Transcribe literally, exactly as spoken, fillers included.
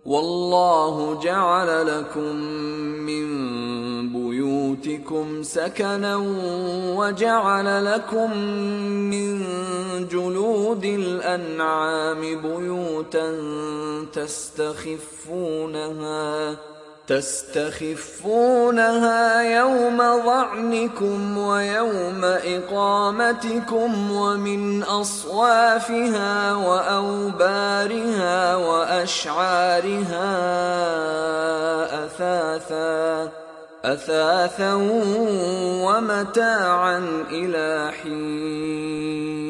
والله جعل لكم من بيوتكم سكنا وجعل لكم من جلود الأنعام بيوتا تستخفونها تستخفونها يوم ظعنكم ويوم إقامتكم ومن أصوافها وأوبارها وأشعارها أثاثا أثاثا ومتاعا إلى حين.